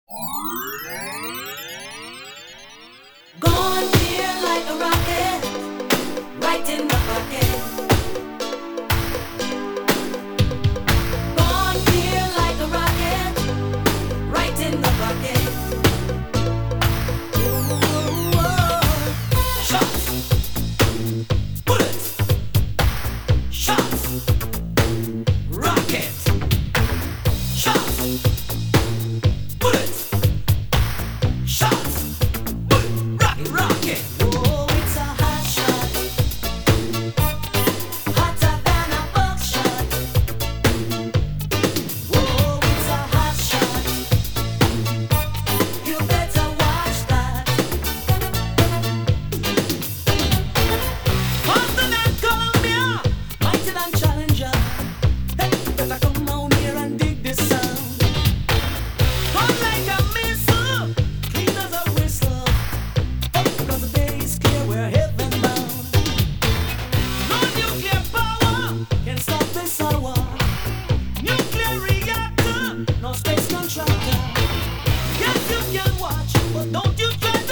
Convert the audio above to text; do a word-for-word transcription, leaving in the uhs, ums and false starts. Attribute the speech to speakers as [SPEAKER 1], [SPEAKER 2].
[SPEAKER 1] Gone clear like a rocket, right in the bucket. Gone clear like a rocket, right in the bucket. Shots, bullets, shots, rocket, shots, bullets, shots, bullet, rocket, rocket. Oh, it's a hot shot, hotter than a buckshot. Oh, it's a hot shot, you better watch that. Faster than Columbia, mightier than Challenger. Hey, better come on here and dig this sound. Come like a missile, clean as a whistle. Oh, because the day is clear, we're heaven bound. No nuclear power can stop this hour. Nuclear reactor, no space contractor. Yes, you can watch, but don't you try